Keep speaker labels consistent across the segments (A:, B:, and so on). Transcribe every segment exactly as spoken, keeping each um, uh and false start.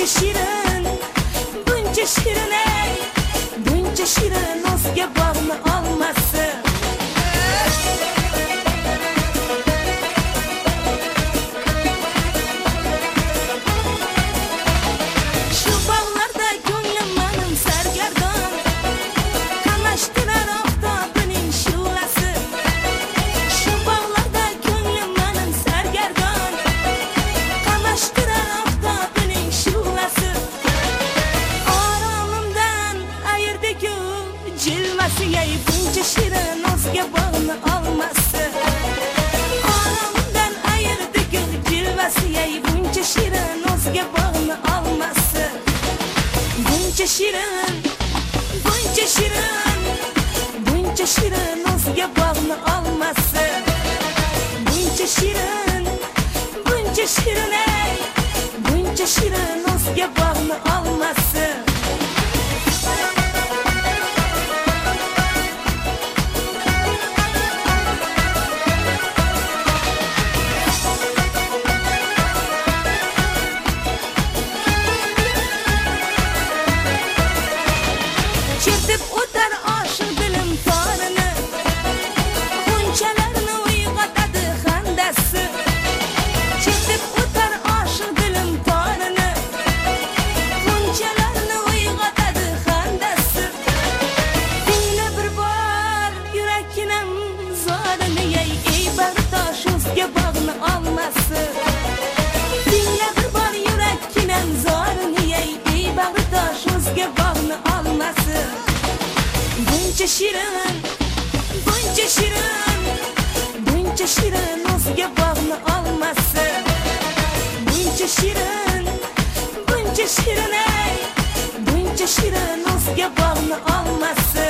A: shirin, buncha shirin ey, buncha shirin o'zga bog'ni olmasin. Shu bog'larda ko'nglim mening sargardon, qamashtirar oftobining shu'lasi. Shu bog'larda ko'nglim mening sargardon, qamashtirar oftobining shu'lasi. Oromimdan ayirdi-ku jilvasi, ey buncha shirin o'zga bog'ni olmasin. Oromimdan ayirdi-ku jilvasi, ey buncha shirin o'zga bog'ni olmasin. Buncha shirin, buncha shirin, buncha shirin o'zga bog'ni olmasin. Buncha shirin, buncha shirin ey, buncha shirin o'zga bog'ni olmasin. Chertib o'tar oshiq dilim torini, g'unchalarni uyg'otadi xandasi. Chertib o'tar oshiq dilim torini, g'unchalarni uyg'otadi xandasi. Tingla bir bor yurakning zorini, ey ey bardosh o'zga bog'ni olmasin. Tingla bir bor yurakning zorini, ey ey bardosh o'zga bog'ni olmasin. Buncha shirin, buncha shirin, buncha shirin o'zga bog'ni olmasin. Buncha shirin, buncha shirin ey, buncha shirin o'zga bog'ni olmasin.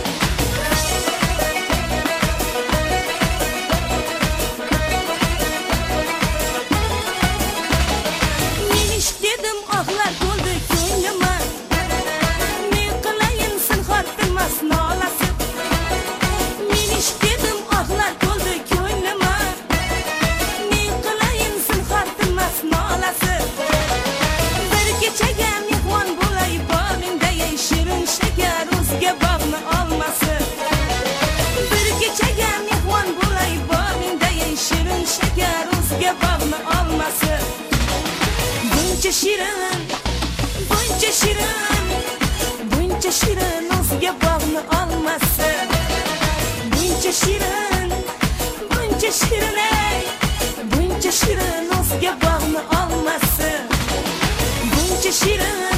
A: Menish dedim oqlar to'ldi ko'nglima, men qilayin sinxor tilmas nolasi. Menish dedim oqlar to'ldi ko'nglima, men qilayin sinxor tilmas nolasi. Bir kechaga mehmon bo'lay bog'ingda, ey shirin shakar o'zga bog'ni olmasin. Bir kechaga mehmon bo'lay bog'ingda, ey shirin shakar o'zga bog'ni olmasin. Buncha shirin, buncha shirin, buncha shirin o'zga bog'ni olmasin. Buncha shirin, buncha shirin ey, buncha shirin o'zga bog'ni olmasin. Buncha shirin